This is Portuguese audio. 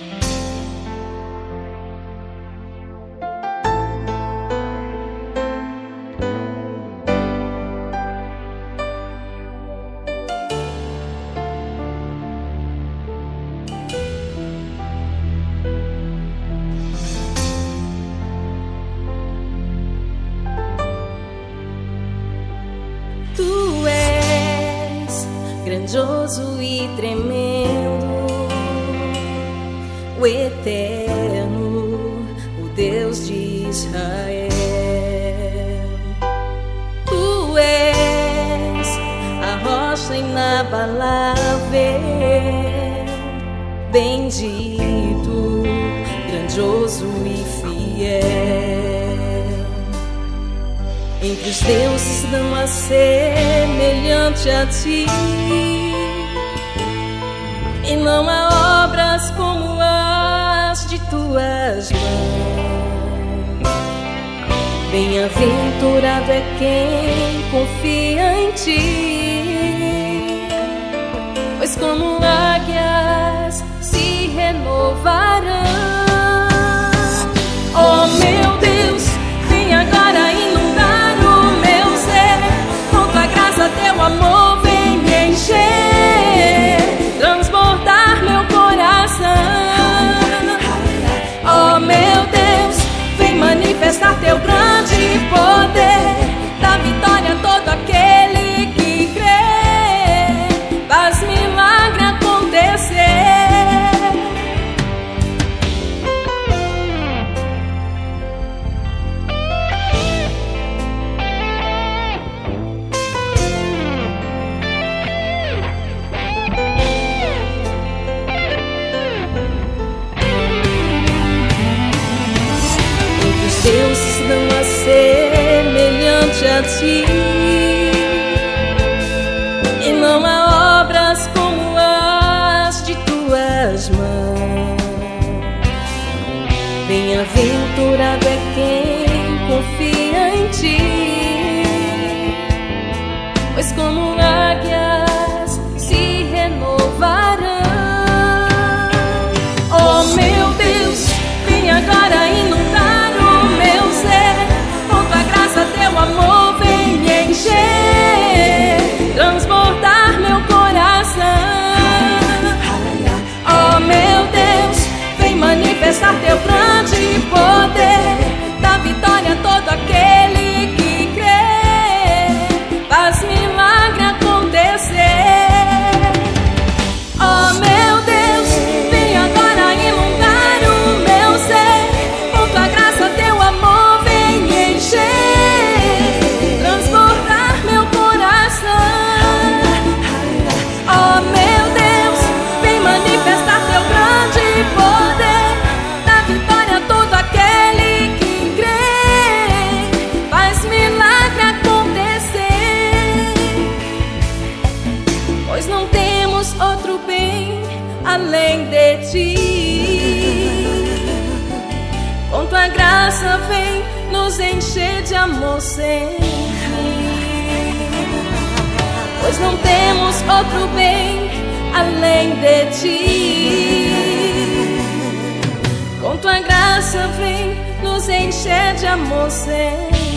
Tu és grandioso e tremendo, o eterno, o Deus de Israel. Tu és a rocha inabalável, bendito, grandioso e fiel. Entre os deuses não há semelhante a ti, e não há obras como as de tuas mãos. Bem-aventurado é quem confia em ti, pois como águias se renovarão. Oh meu Deus, vem agora inundar o meu ser, com tua graça, teu amor vem me encher, transbordar meu coração. Oh meu Deus, vem manifestar teu grande poder, dá vitória a todo aquele que crê, faz milagre acontecer. Deuses não há semelhante a ti, e não há obras como as de tuas mãos. Bem-aventurado é quem confia em ti, pois como águias se renovarão. Oh meu Deus, vem agora inundar teu amor, vem me encher, transbordar meu coração. Oh meu Deus, vem manifestar teu grande poder, dá vitória a todo aquele que crê, faz milagre acontecer. Oh meu Deus, vem agora inundar o meu ser, com tua graça, teu amor vem me encher, outro bem além de ti. Com tua graça vem nos encher de amor sem fim, pois não temos outro bem além de ti. Com tua graça vem nos encher de amor sem fim.